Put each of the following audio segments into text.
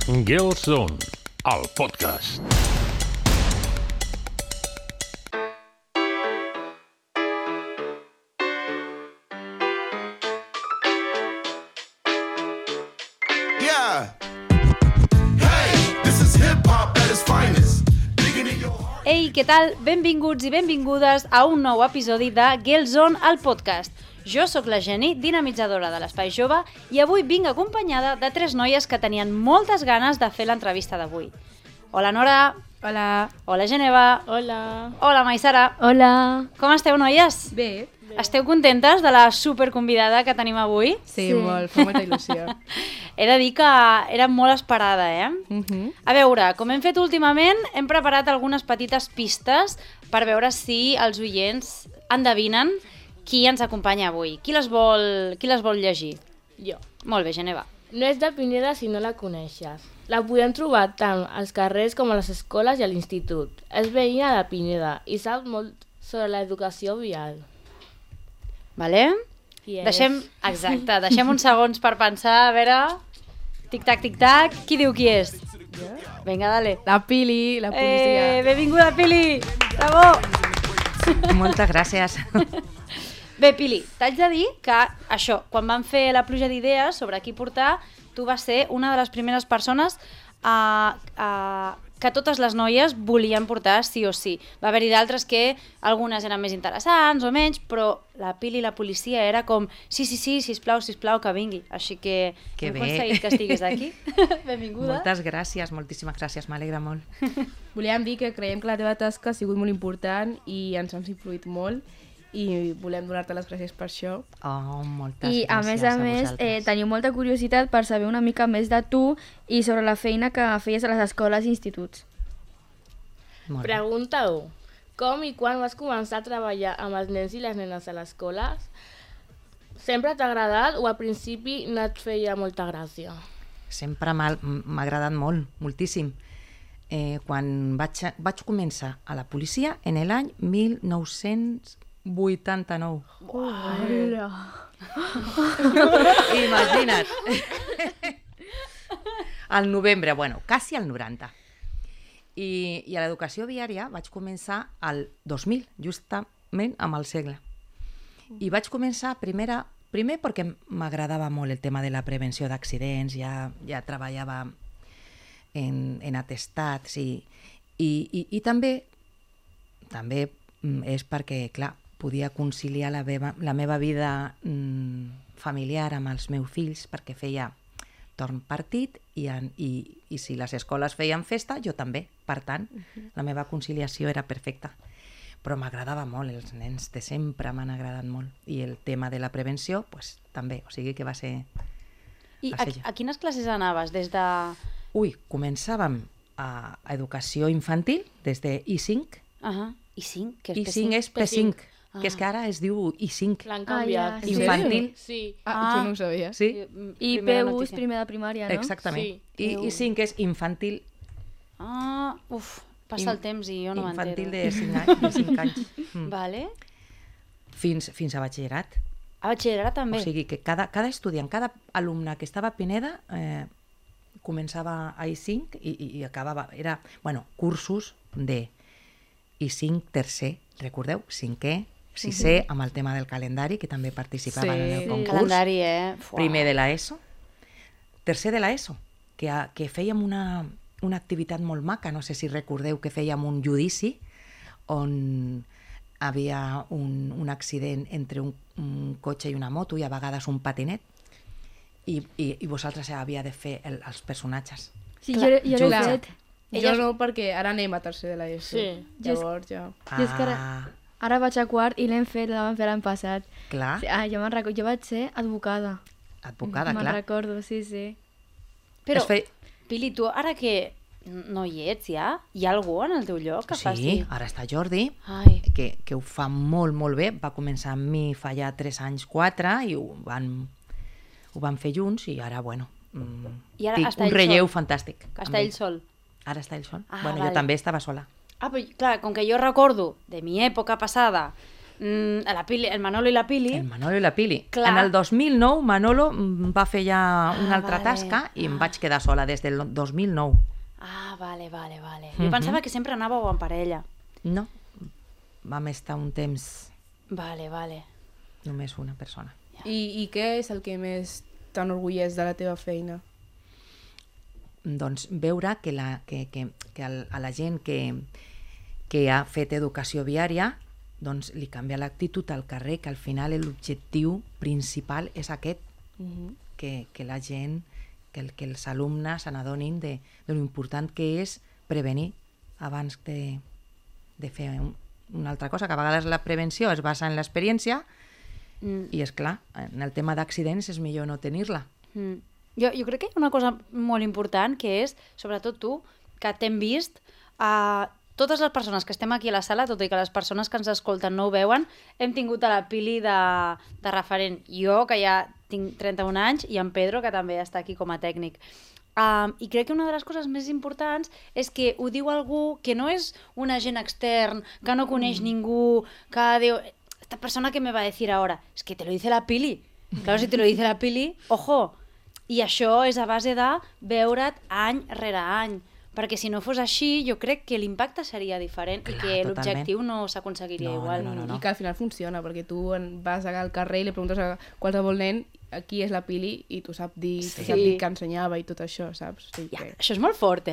Girls Zone, el podcast. Ei, què tal? Benvinguts i benvingudes a un nou episodi de Girls Zone, el podcast. Jo sóc la Jenny, dinamitzadora de l'Espai Jove, i avui vinc acompanyada de 3 noies que tenien moltes ganes de fer l'entrevista d'avui. Hola, Nora. Hola. Hola, Geneva. Hola. Hola, Maisara. Hola. Com esteu, noies? Bé. Esteu contentes de la superconvidada que tenim avui? Sí, molt, fa molta il·lusió. He de dir que era molt esperada, eh? A veure, com hem fet últimament, hem preparat algunes petites pistes per veure si els oients endevinen qui ens acompanya avui. Qui les vol llegir? Jo. Molt bé, Geneva. No és de Pineda si no la coneixes. La podem trobar tant als carrers com a les escoles i a l'institut. És veïna de Pineda i sap molt sobre l'educació vial. Vale? Deixem uns segons per pensar, a veure... Tic-tac, tic-tac. Qui diu qui és? Vinga, dale. La Pili, la policia. Benvinguda, Pili! Bravo! Moltes gràcies. Bé, Pili, t'haig de dir que això, quan vam fer la pluja d'idees sobre qui portar, tu vas ser una de les primeres persones que totes les noies volien portar sí o sí. Va haver-hi d'altres que algunes eren més interessants o menys, però la Pili i la policia era com sí, sisplau, que vingui. Així que hem aconseguit que estigués aquí. Benvinguda. Moltes gràcies, moltíssimes gràcies, m'alegra molt. Volíem dir que creiem que la teva tasca ha sigut molt important i ens has influït molt i volem donar-te les gràcies per això. Oh, moltes I gràcies a més, teniu molta curiositat per saber una mica més de tu i sobre la feina que feies a les escoles i instituts. Pregunta 1. Com i quan vas començar a treballar amb els nens i les nenes a l'escola? Sempre t'ha agradat o al principi no et feia molta gràcia? Sempre m'ha agradat molt, moltíssim. Quan vaig començar a la policia en l'any 1989. Hola. Imagina't. Al novembre, quasi al 90. I a l'educació viària vaig començar al 2000, justament amb el segle. I vaig començar primer perquè m'agradava molt el tema de la prevenció d'accidents, ja treballava en atestats i també és perquè, clar, podia conciliar la meva vida familiar amb els meus fills perquè feia torn partit i si les escoles feien festa, jo també. Per tant, la meva conciliació era perfecta. Però m'agradava molt, els nens de sempre m'han agradat molt. I el tema de la prevenció, també. O sigui que va ser... I a quines classes anaves? Des de... Començàvem a educació infantil, des de I5. I5? I5 és P5, que és que ara es diu I5. L'han canviat. Infantil. Sí. Jo no ho sabia. Sí? I P1 és primer de primària, no? Exactament. I I5 és infantil. Passa el temps i jo no m'entero. Infantil de 5 anys. Vale. Fins a batxillerat. A batxillerat també? O sigui que cada estudiant, cada alumne que estava a Pineda començava a I5 i acabava... Era, cursos de I5 tercer, recordeu? 5è, 6è, amb el tema del calendari, que també participaven en el concurs. Calendari, Primer de l'ESO. Tercer de l'ESO, que fèiem una activitat molt maca, no sé si recordeu que fèiem un judici on havia un accident entre un cotxe i una moto i a vegades un patinet i vosaltres havia de fer els personatges. Sí, jo l'he fet. Jo no, perquè ara anem a tercer de l'ESO. Sí. Llavors ja... Jo és que ara vaig a quart i la vam fer l'any passat. Clar. Jo me'n recordo, jo vaig ser advocada. Advocada, clar. Me'n recordo, sí. Però, Pili, tu ara que no hi ets ja, hi ha algú en el teu lloc que faci? Sí, ara està Jordi, que ho fa molt, molt bé. Va començar amb mi fa ja 3 anys, 4, i ho van fer junts i ara, tinc un relleu fantàstic. Està ell sol? Ara està ell sol. Vale. Jo també estava sola. Però clar, com que jo recordo de mi època passada El Manolo i la Pili. El Manolo i la Pili. Clar. En el 2009 Manolo va fer ja una altra vale. tasca i em vaig quedar sola des del 2009. Ah, vale. Jo pensava que sempre anàveu en parella. No, vam estar un temps Vale. només una persona. I què és el que més t'enorgulleix de la teva feina? Doncs veure que a la gent que ha fet educació viària doncs li canvia l'actitud al carrer, que al final l'objectiu principal és aquest, que la gent, que els alumnes se n'adonin de l'important que és prevenir abans de fer una altra cosa, que a vegades la prevenció es basa en l'experiència i, és clar, en el tema d'accidents és millor no tenir-la. Jo crec que hi ha una cosa molt important, que és, sobretot tu, que t'hem vist, totes les persones que estem aquí a la sala, tot i que les persones que ens escolten no ho veuen, hem tingut a la Pili de referent. Jo, que ja tinc 31 anys, i en Pedro, que també està aquí com a tècnic. I crec que una de les coses més importants és que ho diu algú que no és un agent extern, que no coneix ningú, que diu, esta persona que me va a decir ahora, es que te lo dice la Pili. Claro, si te lo dice la Pili, ojo. I això és a base de veure't any rere any, perquè si no fos així jo crec que l'impacte seria diferent. Clar, i que l'objectiu no s'aconseguiria igual. No. I que al final funciona, perquè tu vas al carrer i li preguntes a qualsevol nen qui és la Pili i tu sap dir, tu sap dir que ensenyava i tot això, saps? O sigui que... Això és molt fort,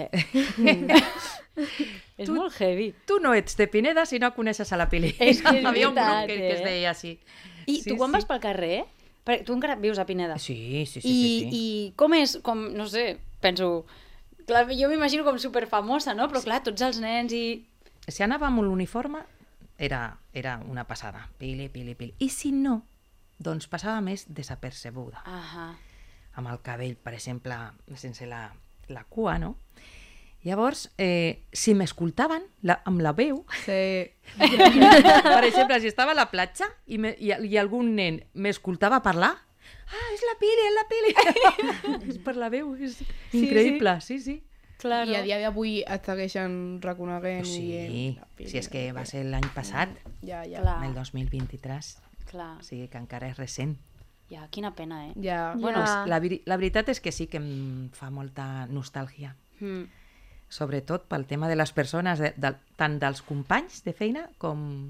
és molt heavy. Tu no ets de Pineda si no coneixes a la Pili. És que és Havia un veritat, grup que es deia així. I tu quan vas pel carrer, perquè tu encara vius a Pineda. Sí. I com és, no sé, penso... Clar, jo m'imagino com superfamosa, no? Però clar, tots els nens i... Si anava amb l'uniforme era una passada. Pili. I si no, doncs passava més desapercebuda. Amb el cabell, per exemple, sense la cua, no? Llavors, si m'escoltaven amb la veu, per exemple, si estava a la platja i algun nen m'escoltava parlar, és la Pili! És per la veu, és increïble, sí. Claro. I a dia d'avui et segueixen reconeguent sí, i dient... Si és que va ser l'any passat, el 2023, clar. O sigui que encara és recent. Ja, quina pena, Bueno, la veritat és que sí que em fa molta nostàlgia. Sobretot pel tema de les persones, tant dels companys de feina com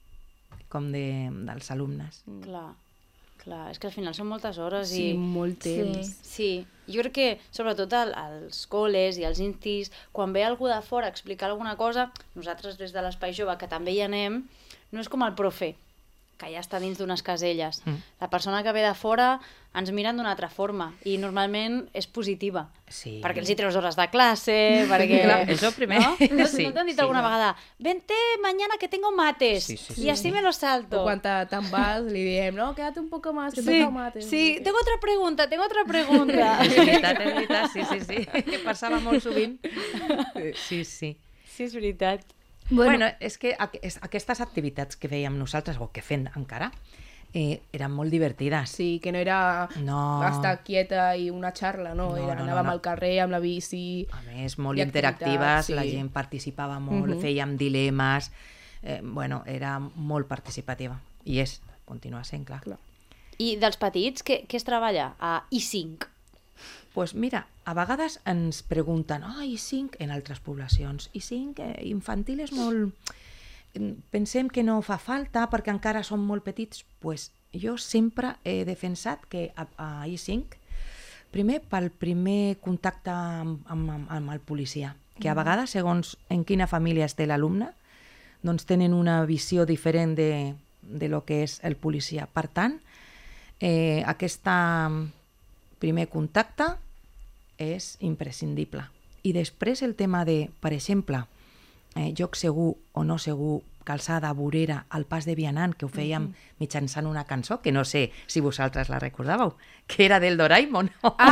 dels alumnes. Clar, és que al final són moltes hores i... Sí, molt temps. Sí, jo crec que sobretot als col·les i als instis, quan ve algú de fora a explicar alguna cosa, nosaltres des de l'Espai Jove, que també hi anem, no és com el profe, que ja està dins d'unes caselles. La persona que ve de fora ens miren d'una altra forma i normalment és positiva. Sí. Perquè els hi treus hores de classe, perquè... Clar, això primer. No t'han dit alguna vegada, vente mañana que tengo mates, y así me lo salto. O quan te'n vas li diem, no, quédate un poco más, que toca mates. Sí, tengo otra pregunta. És veritat, sí. Que passava molt sovint. Sí. Sí, és veritat. Bueno, és que aquestes activitats que fèiem nosaltres, o que fem encara, eren molt divertides. Sí, que no era estar quieta i una xarla, no. Anàvem al carrer amb la bici... A més, molt interactives, la gent participava molt, fèiem dilemes... Bueno, era molt participativa. I continua sent, clar. I dels petits, què es treballa a I5? Doncs mira, a vegades ens pregunten I5 en altres poblacions. I5 infantil és molt... Pensem que no fa falta perquè encara són molt petits. Doncs jo sempre he defensat que a I5, primer pel primer contacte amb el policia, que a vegades, segons en quina família té l'alumne, doncs tenen una visió diferent de lo que és el policia. Per tant, aquest primer contacte és imprescindible. I després el tema de, per exemple, lloc segur o no segur, calçada, vorera, al pas de vianant, que ho fèiem mitjançant una cançó, que no sé si vosaltres la recordàveu, que era del Doraemon.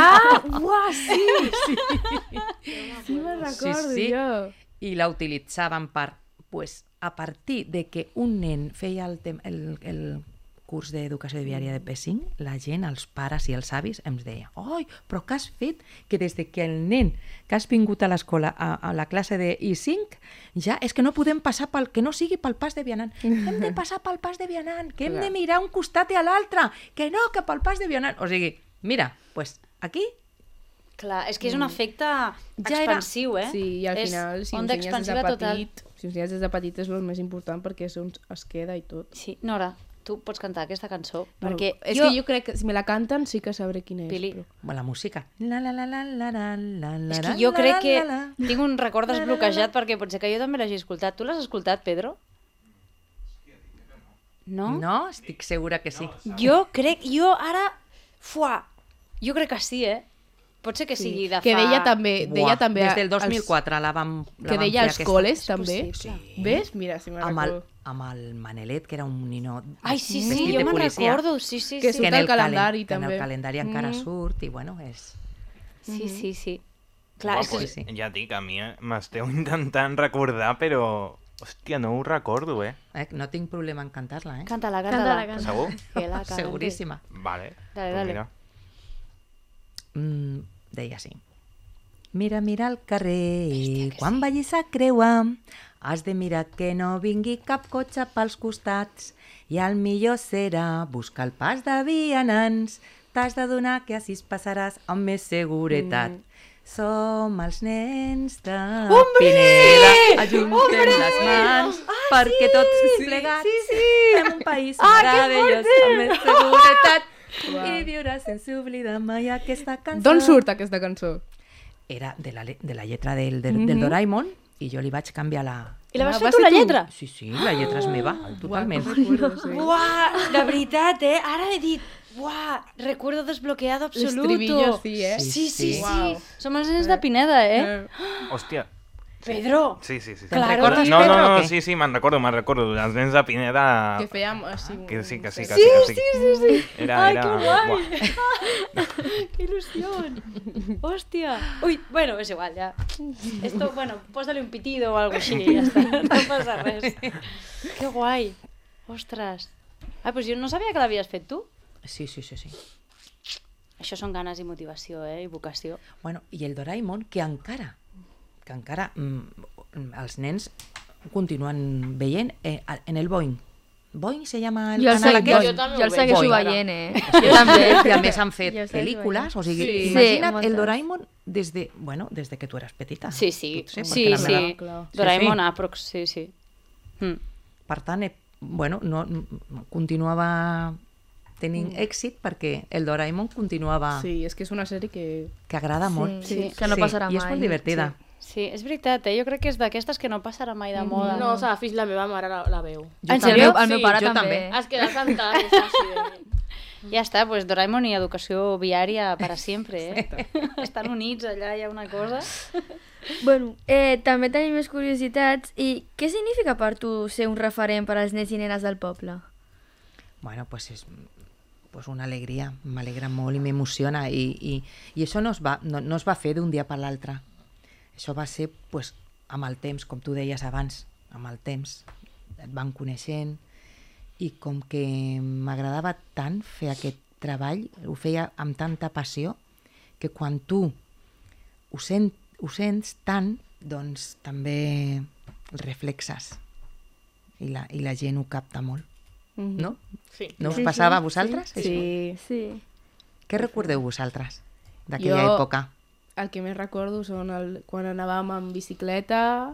Sí! Sí, me'n recordo jo. I la utilitzàvem per, a partir de que un nen feia el curs d'educació viària de P5, la gent, els pares i els avis, ens deia «Oi, però què has fet? Que des que el nen que has vingut a l'escola a la classe de I5, ja és que no podem passar que no sigui pel pas de vianant. Hem de passar pel pas de vianant, que hem de mirar un costat i a l'altre, que no, que pel pas de vianant». O sigui, mira, pues aquí... Clar, és que és un efecte expansiu, eh? Sí, i al És final, si onda ensenyes des de expansiva total. petit, si ensenyes des de petit és el més important perquè és on es queda i tot. Sí, Nora, tu pots cantar aquesta cançó, Bueno, perquè és que jo crec que si me la canten sí que sabré quina és. Pili. Però... Bueno, la música. La, la, la, la, la, la, la, la, És que jo crec que la, la. tinc un record desbloquejat perquè potser que jo també l'hagi escoltat. Tu l'has escoltat, Pedro? No? No? Estic segura que sí. Jo crec que sí, eh? Pot ser que sigui de fa... Que deia també Des del 2004 la vam que fer deia els aquesta. col·les És també. possible. Ves? Mira, si me'n recordo. Amb el Manelet, que era un nino Ai, sí, vestit jo de me'n policia, recordo, sí. Que surt al calendari, que en també. el calendari encara surt, i bueno, és... Sí. Clar, és que... pues sí. Ja et dic, a mi m'esteu intentant recordar, però... Hòstia, no ho recordo, No tinc problema en cantar-la, Canta-la. Canta-la. Segur? Que la cante. Seguríssima. Vale. Dale, pues dale. mira. Deia així. Mira al carrer, quan vagis a creuar, has de mirar que no vingui cap cotxe pels costats i el millor serà buscar el pas de vianants. T'has de donar que així passaràs amb més seguretat. Som els nens de Pineda, ajuntem les mans perquè tots plegats fem un país meravellós amb més seguretat i viuràs sense oblidar mai aquesta cançó. D'on surt aquesta cançó? Era de la lletra del Doraemon i jo li vaig canviar la... I la vas Ah, fer vas tu, fer la tu? lletra? Sí, la lletra és meva, totalment. Buah, de veritat, Ara he dit, buah, recuerdo desbloqueado absoluto. L'estribillo, sí, Sí. Uau. Som els nens de Pineda, Hòstia. Pedro. Sí. Claro. recordes, No, Pedro, o no, què? sí, me'n recordo. Els nens de Pineda... Que fèiem així... Que sí. Sí. Era... Ai, que guai. Buah. ¡Qué ilusión! ¡Hostia! Uy, bueno, es igual, ya. Esto, bueno, pósale un pitido o algo así y ya está. No pasa res. ¡Qué guai! Ostres. Ah, pues jo no sabia que l'havies fet tu. Sí. Això són ganes i motivació, I vocació. Bueno, i el Doraemon, que encara els nens continuen veient en el Boing. Boing se llama el Jo el, canal segueixo, aquest? Jo també jo el ho segueixo veig, veient, Jo també, i a més han fet Jo el segueixo pel·lícules, o sigui, Sí. imagina't Sí, el moltes. Doraemon des de que tu eres petita. Sí. Potser, Sí, perquè la sí. meva- clar. Doraemon, Aprox, sí. Per tant, no, continuava tenint èxit perquè el Doraemon continuava... Sí, és que és una sèrie que... Que agrada molt. sí, que no passarà I és mai. molt divertida. Sí, és veritat, Jo crec que és d'aquestes que no passarà mai de moda. No, s'ha fins la meva mare la veu. Jo En també. sèrio? El meu Sí, pare jo també. Es queda cantant, és així. Ja està, pues Doraemon i educació viària para sempre, Estan units allà, hi ha una cosa. Bueno, també tenim més curiositats. I què significa per tu ser un referent per als nens i nenes del poble? Bueno, pues és una alegria, m'alegra molt i m'emociona i això no es va fer d'un dia per l'altre. Això va ser pues, amb el temps, com tu deies abans, amb el temps. Et van coneixent i com que m'agradava tant fer aquest treball, ho feia amb tanta passió, que quan tu ho sents tant, doncs també el reflexes i la gent ho capta molt, no? Sí. No us Sí, passava sí, a vosaltres? això? Sí. Sí. Què recordeu vosaltres d'aquella Jo- època? El que més recordo són quan anàvem en bicicleta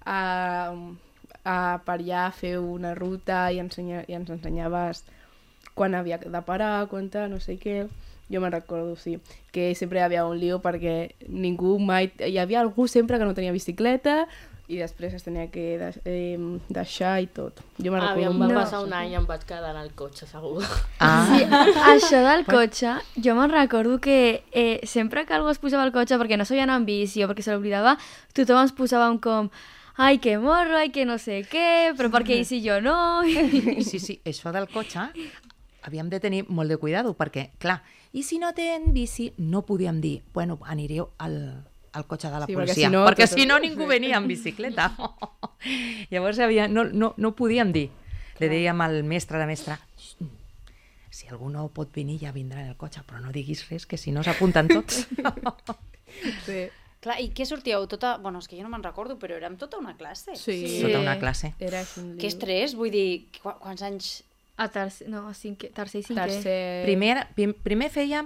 per allà a fer una ruta i ens ensenyaves quan havia de parar, quan tal, no sé què. Jo me'n recordo, sí, que sempre hi havia un lío perquè ningú mai... Hi havia algú sempre que no tenia bicicleta i després es tenia que deixar i tot. Jo me'n A mi recordo em va molt. passar un any i em vaig quedar en el cotxe, segur. Sí, això del cotxe, jo me'n recordo que sempre que algú es posava al cotxe perquè no sabia anar en bici o perquè se l'oblidava, tothom ens posàvem com ai, que morro, ai, que no sé què, però perquè i si jo no... Sí, això del cotxe havíem de tenir molt de cuidado perquè, clar, i si no tenen bici no podíem dir, bueno, anireu al cotxe de la Sí, perquè policia, si no, perquè tot- si no ningú venia en bicicleta. Llavors no podíem dir. Le dèiem al mestre, la mestra, si algú no pot venir ja vindrà en el cotxe, però no diguis res, que si no s'apunten tots. Sí. Clar, i què sortíeu? Tota... Bueno, és que jo no me'n recordo, però érem tota una classe. Sí. Tota una classe. Era així un Que estrès, vull dir, quants anys... A tercer, no, cinquè, tercer i cinquè. Tercer... Primer fèiem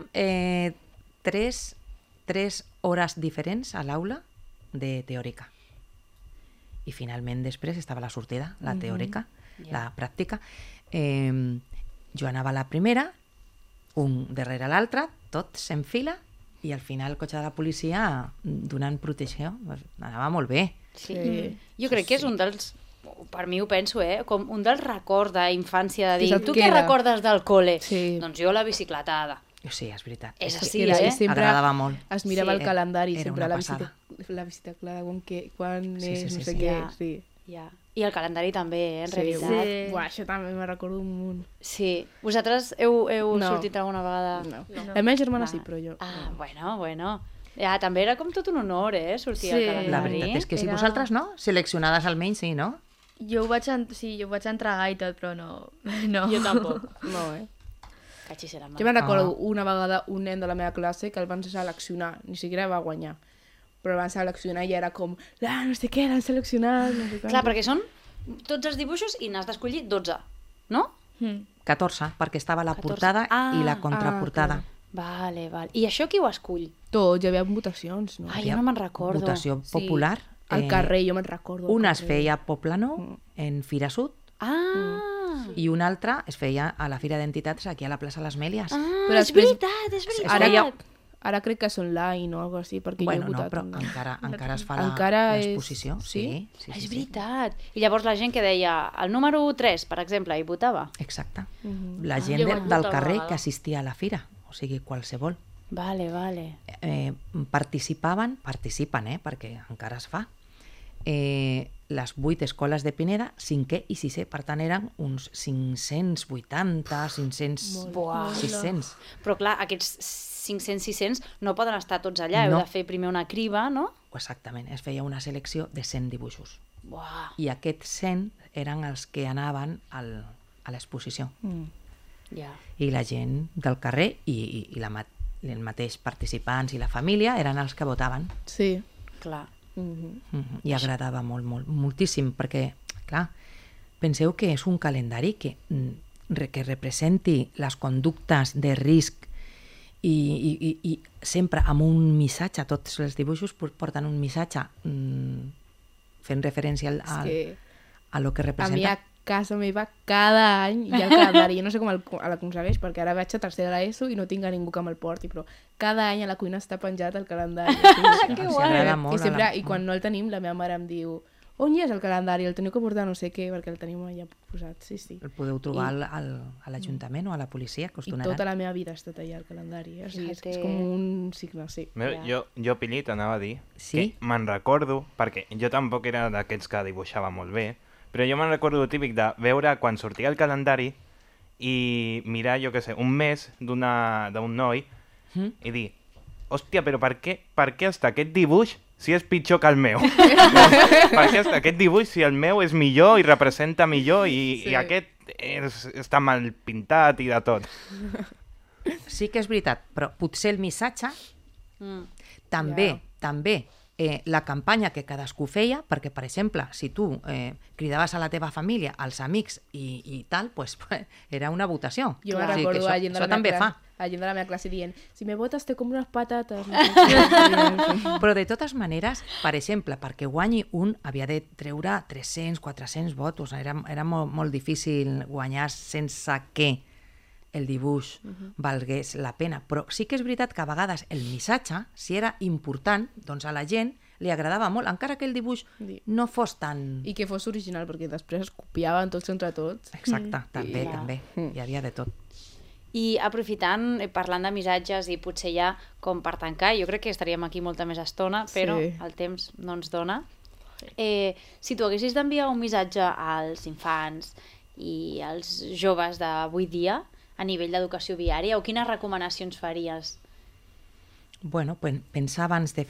3 hores diferents a l'aula de teòrica. I finalment després estava la sortida, la teòrica, la pràctica. Jo anava a la primera, un darrere l'altre, tots en fila, i al final el cotxe de la policia donant protecció. Anava molt bé. Sí. Jo crec que és un dels... Per mi ho penso, com un dels records d'infància de dir, se't tu què queda. recordes del col·le? Sí. Doncs jo la bicicletada. Sí, és veritat. És que així, I sempre agradava molt. es mirava Sí. el calendari, Era sempre una la passada. visita clara, quan Sí, és, sí, no sí, sé sí. què. Ja. Sí. Ja. I el calendari també, en realitat. buah, Sí. buah, això també me recordo un munt. Sí. Vosaltres heu No. sortit alguna vegada? No. La meva germana sí, però jo... Ah, bueno. Ja, també era com tot un honor, sortir al Sí. calendari. La veritat és que si Era- vosaltres no, seleccionades almenys sí, no? Jo ho vaig, jo ho vaig entregar i tot, però no. Jo tampoc. No, Cachis era Jo me'n recordo una vegada un nen de la meva classe que el van seleccionar, ni siquiera va guanyar, però el van seleccionar i era com, no sé què, l'han seleccionat, no sé quant. Clar, perquè són tots els dibuixos i n'has d'escollir 12, no? 14, perquè estava la 14. portada i la Ah, contraportada. Vale. I això qui ho escull? Tots, hi havia votacions, no? Ah, jo no me'n recordo. Votació popular. Al carrer, jo me'n recordo. al Una es carrer. feia a Poplano, en Fira Sud, Ah, i una altra es feia a la Fira d'Entitats aquí a la plaça Les Mèlies. Però és després- veritat, és veritat. Ara, ara crec que és online o alguna així, perquè Bueno, jo he no, votat. però online. encara es fa Encara és- l'exposició. sí? Sí, És sí. veritat. I llavors la gent que deia el número 3, per exemple, hi votava. Exacte. La gent Jo vaig votar del una carrer vegada. que assistia a la fira, o sigui, qualsevol. Vale. Participen, perquè encara es fa, les 8 escoles de Pineda, 5è i 6è, per tant eren uns 580, 500, Buah. 600. Però clar, aquests 500-600 no poden estar tots allà, heu No. de fer primer una criba, no? Exactament, es feia una selecció de 100 dibuixos. Buah, I aquests 100 eren els que anaven a l'exposició. ja. I la gent del carrer i el mateix participants i la família eren els que votaven. Sí. Clar. I agradava moltíssim, perquè, clar, penseu que és un calendari que representi les conductes de risc i sempre amb un missatge, tots els dibuixos porten un missatge fent referència a lo que A mi representa. a casa meva cada any hi ha el calendari. Jo no sé com l'aconsegueix, perquè ara vaig a tercer de l'ESO i no tinc a ningú que me'l porti, però cada any a la cuina està penjat el calendari. Que agrada molt. I quan no el tenim, la meva mare em diu on hi és el calendari? El teniu que portar no sé què, perquè el tenim allà posat. Sí. El podeu trobar a l'Ajuntament o a la policia, que us I donaran. tota la meva vida ha estat allà el calendari. O sigui, és Fíjate. com un signe, sí. Jo Pilit, anava a dir Sí? que me'n recordo, perquè jo tampoc era d'aquests que dibuixava molt bé, però jo me'n recordo típic de veure quan sortia el calendari i mirar, jo què sé, un mes d'un noi i dir, hòstia, però per què està aquest dibuix si és pitjor que el meu? Per què està aquest dibuix si el meu és millor i representa millor i aquest està mal pintat i de tot? Sí que és veritat, però potser el missatge també la campanya que cadascú feia, perquè, per exemple, si tu cridaves a la teva família, als amics i tal, pues, era una votació. Jo O me'n sigui que recordo a gent de això la també meva fa. classe, a gent de la meva classe dient si me votes te compro unes patates. No sé què. Però de totes maneres, per exemple, perquè guanyi un havia de treure 300, 400 votos. Era molt difícil guanyar sense que el dibuix valgués la pena. Però sí que és veritat que a vegades el missatge, si era important, doncs a la gent li agradava molt, encara que el dibuix Sí. no fos tan... I que fos original, perquè després es copiaven tots entre tots. Exacte, també, Ja. també. Hi havia de tot. I aprofitant, parlant de missatges i potser ja com per tancar, jo crec que estaríem aquí molta més estona, però Sí. el temps no ens dona. Si tu haguessis d'enviar un missatge als infants i als joves d'avui dia a nivell d'educació viària, o quines recomanacions faries? Bueno, pensar abans de fer,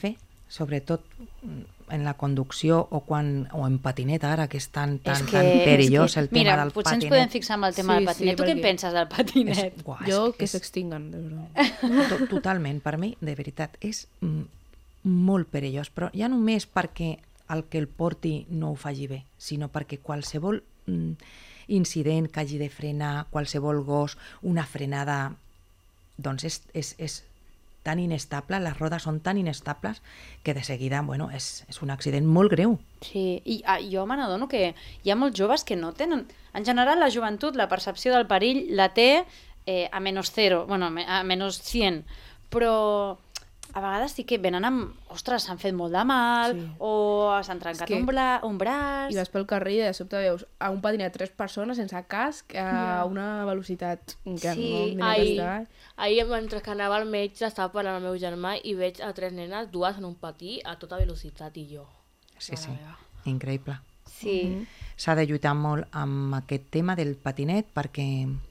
sobretot en la conducció o en patineta ara, que és tan perillós el tema del patinet. Mira, potser ens podem fixar en el tema del patinet. Tu què en penses del patinet? Jo que s'extinguen, de veritat. Totalment, per mi, de veritat, és molt perillós, però ja només perquè el que el porti no ho faci bé, sinó perquè qualsevol incident que hagi de frenar, qualsevol gos, una frenada, doncs és tan inestable, les rodes són tan inestables que de seguida, bueno, és un accident molt greu. Sí, i jo me n'adono que hi ha molts joves que no tenen... En general, la joventut, la percepció del perill la té a menys 0, bueno, a menys 100, però a vegades sí que venen amb... Ostres, s'han fet molt de mal, o s'han trencat un braç... I vas pel carrer i de sobte veus a un patinet 3 persones sense casc a una velocitat que no està... Ahir, mentre que anava al metge, estava parlant amb el meu germà i veig a 3 nenes, 2 en un patí a tota velocitat i jo. Sí, increïble. Sí. S'ha de lluitar molt amb aquest tema del patinet perquè,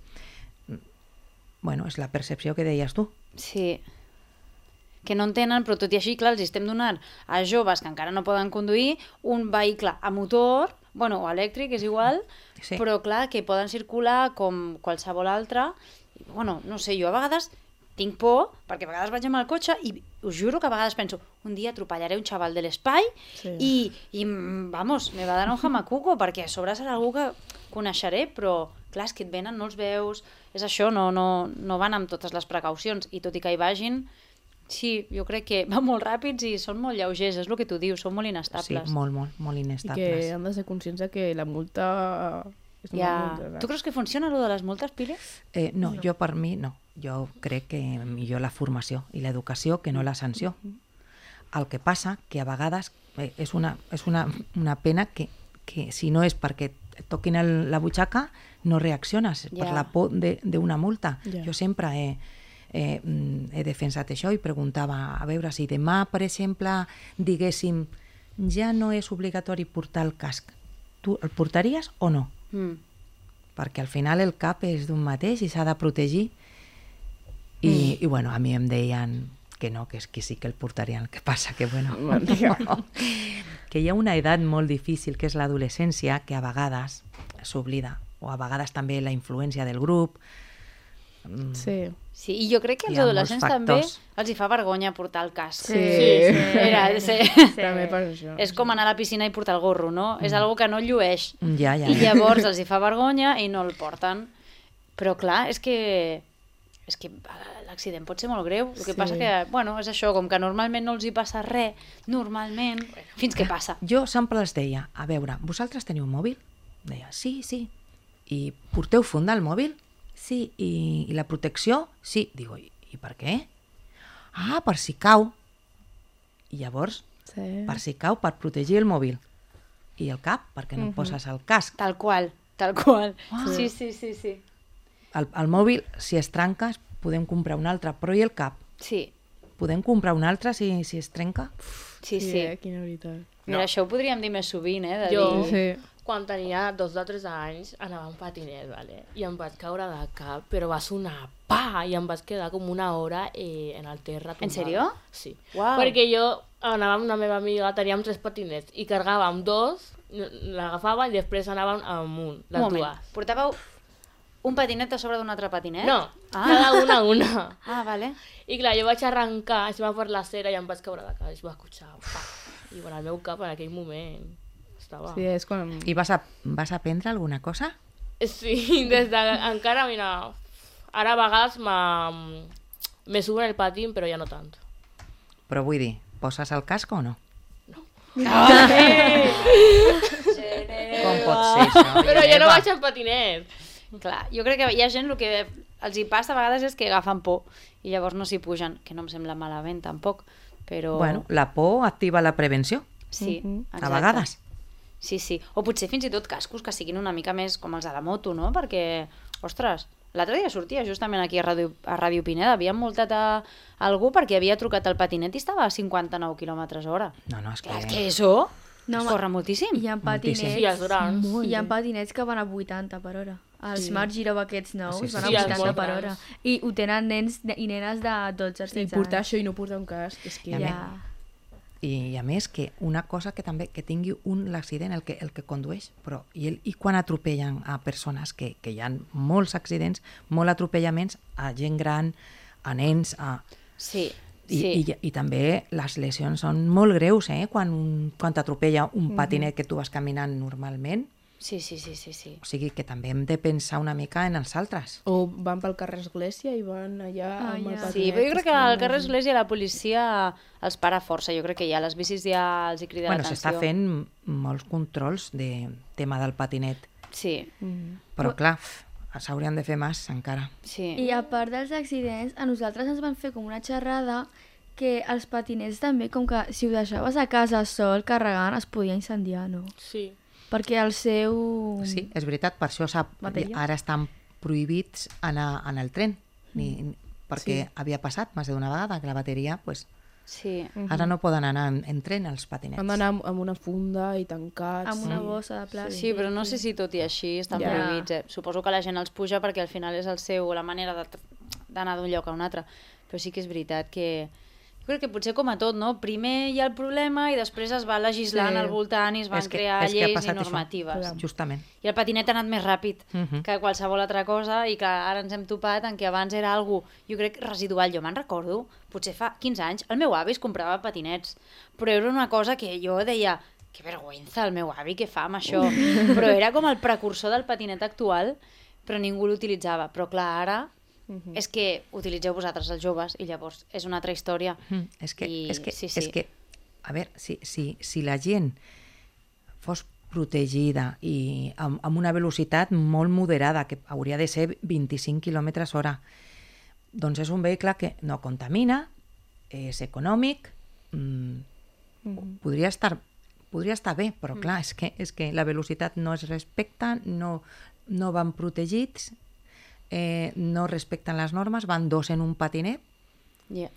bueno, és la percepció que deies tu. Sí. Que no en tenen, però tot i així, clar, els estem donant a joves que encara no poden conduir un vehicle a motor, bueno, o elèctric, és igual, però clar, que poden circular com qualsevol altre. Bueno, no sé, jo a vegades tinc por, perquè a vegades vaig amb el cotxe i us juro que a vegades penso, un dia atropellaré un xaval de l'espai i vamos, me va dar un jamacuco, perquè a sobre serà algú que coneixeré, però clar, és que et venen, no els veus, és això, no van amb totes les precaucions, i tot i que hi vagin, sí, jo crec que van molt ràpids i són molt lleugers, és el que tu dius, són molt inestables. Sí, molt inestables. I que han de ser conscients que la multa... Tu creus que funciona allò de les multes, Pili? No, jo per mi no. Jo crec que millor la formació i l'educació que no la sanció. El que passa que a vegades és una pena que si no és perquè et toquin la butxaca no reacciones per la por d'una multa. Jo sempre he defensat això i preguntava a veure si demà, per exemple, diguéssim ja no és obligatori portar el casc. Tu el portaries o no? Perquè al final el cap és d'un mateix i s'ha de protegir i bueno, a mi em deien que no, que sí que el portarien, el que passa que bueno que hi ha una edat molt difícil que és l'adolescència, que a vegades s'oblida, o a vegades també la influència del grup. Sí, i jo crec que als adolescents també els hi fa vergonya portar el casc. També passa això. És com anar a la piscina i portar el gorro, no? És algo que no llueix. Ja. I llavors els hi fa vergonya i no el porten. Però clar, és que l'accident pot ser molt greu. El que passa que, bueno, és això, com que normalment no els hi passa res, normalment, fins que passa. Jo sempre els deia, a veure, vosaltres teniu un mòbil? Deia, sí. I porteu funda al mòbil? Sí, i la protecció? Sí. Digo, i per què? Ah, per si cau. I llavors, per si cau, per protegir el mòbil. I el cap, perquè no poses el casc. Tal qual. Sí. El mòbil, si es trenca, podem comprar un altre, però i el cap? Sí. Podem comprar un altre si es trenca? Sí. Quina veritat. Mira, això ho podríem dir més sovint, de jo, dir... quan tenia 2 o 3 anys, anava en patinet, vale? I em vaig caure de cap, però va sonar pa! I em vaig quedar com una hora en el terra. En sèrio? Sí. Uau. Perquè jo anava amb una meva amiga, teníem 3 patinets, i cargàvem 2, l'agafava i després anàvem amunt, les dues. Portàveu un patinet a sobre d'un altre patinet? No, cada una. Ah, vale. I clar, jo vaig arrencar, es va per la cera i em vaig caure de cap, es va escuchar, pa! I bueno, el meu cap en aquell moment estava... Sí, és quan... I vas aprendre alguna cosa? Sí, des de... encara, mira, ara a vegades me subo en el patín, però ja no tant. Però vull dir, poses el casc o no? No. Com pot ser això? Però jo no vaig en patinet. Clar, jo crec que hi ha gent el que els hi passa a vegades és que agafen por i llavors no s'hi pugen, que no em sembla malament tampoc, però... Bueno, la por activa la prevenció. Sí, exacte. A vegades. Sí. O potser fins i tot cascos que siguin una mica més com els de la moto, no? Perquè, ostres, l'altre dia sortia justament aquí a Ràdio Pineda, havia multat a algú perquè havia trucat el patinet i estava a 59 km/h. No, és que... És que això corre moltíssim. Hi ha patinets, Sí, els grans. hi ha patinets que van a 80 per hora. Els Smart Giro aquests nous van a Sí, 80 per grans. hora. I ho tenen nens i nenes de 12 a 16 anys. I portar això i no portar un casc, és que... Ja. I a més que una cosa que també que tingui l'accident, el que condueix, però i quan atropellen a persones, que hi ha molts accidents, molts atropellaments a gent gran, a nens, Sí, I també les lesions són molt greus, quan t'atropella un patinet que tu vas caminant normalment. sí. O sigui que també hem de pensar una mica en els altres. O van pel carrer Església i van allà amb el patinet. Sí, però jo crec que al carrer Església la policia els para força. Jo crec que ja les bicis ja els hi crida l'atenció. S'està fent molts controls de tema del patinet. Sí. Però clar, s'haurien de fer més encara. Sí. I a part dels accidents, a nosaltres ens van fer com una xerrada que els patinets també, com que si ho deixaves a casa sol carregant, es podia incendiar, no? Sí. Perquè el seu... Sí, és veritat, per això Bateria. ara estan prohibits anar en el tren, perquè havia passat més d'una vegada que la bateria, Sí. ara no poden anar en tren els patinets. Han d'anar amb una funda i tancats. amb una bossa de plàstic. Sí, però no sé si tot i així estan Ja. prohibits. Suposo que la gent els puja perquè al final és la manera d'anar d'un lloc a un altre. Però sí que és veritat que... Jo crec que potser com a tot, no? Primer hi ha el problema i després es va legislant al voltant i es van crear és que ha lleis i passat normatives. això, justament. I el patinet ha anat més ràpid que qualsevol altra cosa i que ara ens hem topat en què abans era algo, jo crec, residual. Jo me'n recordo, potser fa 15 anys, el meu avi es comprava patinets, però era una cosa que jo deia que vergüenza el meu avi, què fa amb això? Però era com el precursor del patinet actual, però ningú l'utilitzava. Però clar, ara és que utilitzeu vosaltres els joves i llavors és una altra història. És que, Sí. és que, a veure, si la gent fos protegida i amb una velocitat molt moderada, que hauria de ser 25 km/h, doncs és un vehicle que no contamina, és econòmic, podria estar bé, però clar, és que la velocitat no es respecta, no van protegits, no respecten les normes, van dos en un patinet. Yeah.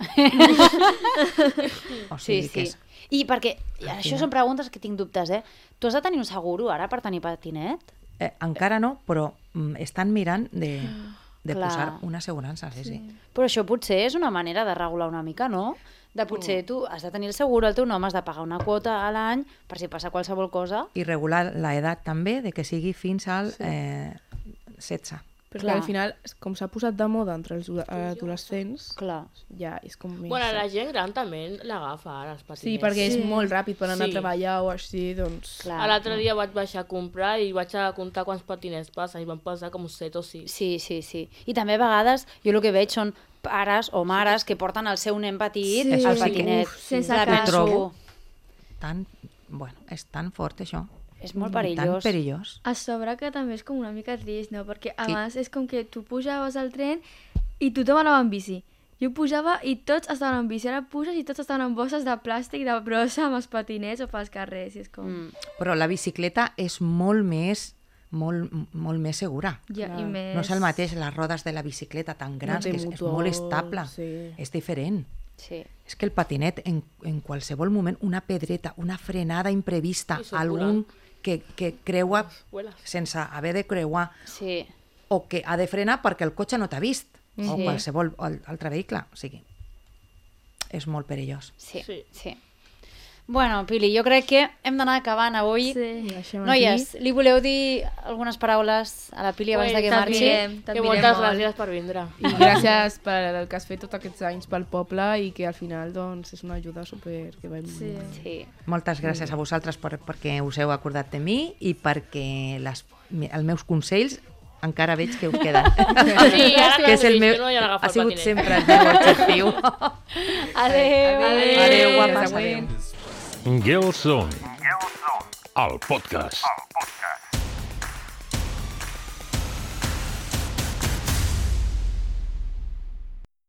O sigui Sí. que és... I perquè, això són preguntes que tinc dubtes, Tu has de tenir un seguro ara per tenir patinet? Encara no, però estan mirant de Clar. posar una assegurança, sí. Però això potser és una manera de regular una mica, no? De potser tu has de tenir el seguro, el teu nom has de pagar una quota a l'any per si passa qualsevol cosa. I regular l'edat també, de que sigui fins al 16. Però Clar. al final, com s'ha posat de moda entre els adolescents, Clar. ja és com més... Bueno, la gent gran també l'agafa ara, els patinets. Sí, perquè és molt ràpid per anar Sí. a treballar o així, doncs... Clar. L'altre dia vaig baixar a comprar i vaig a comptar quants patinets passen i van passar com 7 o 6. Sí. I també a vegades jo el que veig són pares o mares que porten el seu nen petit Sí. al Sí. patinet. Sense Clar, casc. penso, Trobo. És tan fort això. és molt Tan perillós. perillós. A sobre que també és com una mica trist, no? Perquè abans és com que tu pujaves al tren i tothom anava en bici. Jo pujava i tots estaven en bici. Ara puges i tots estaven en bosses de plàstic, de brossa, amb els patinets o pels carrers. I és com... Però la bicicleta és molt més segura. Ja, i més... No és el mateix les rodes de la bicicleta tan grans, té que és motor, molt estable. sí. És diferent. Sí. És que el patinet, en qualsevol moment, una pedreta, una frenada imprevista, I surt algun que creua Vuela. sense haver de creuar, Sí. o que ha de frenar perquè el cotxe no t'ha vist, o Sí. qualsevol altre vehicle. O sigui, és molt perillós. Sí. Sí. Bueno, Pili, jo crec que hem d'anar acabant avui. Sí. Deixem Noies, li voleu dir algunes paraules a la Pili abans de que marxi? t'admirem Que moltes molt. gràcies per vindre. I gràcies per el que has fet tots aquests anys pel poble i que al final doncs, és una ajuda super que vam... Sí. Sí. Moltes gràcies a vosaltres perquè us heu acordat de mi i perquè els meus consells encara veig que us queden. Sí, ara que és el meu, no hi ha d'agafar ha el sigut patinet. sempre el meu objectiu. Adéu. Adéu, guapes, adéu. Girls Zone, el podcast.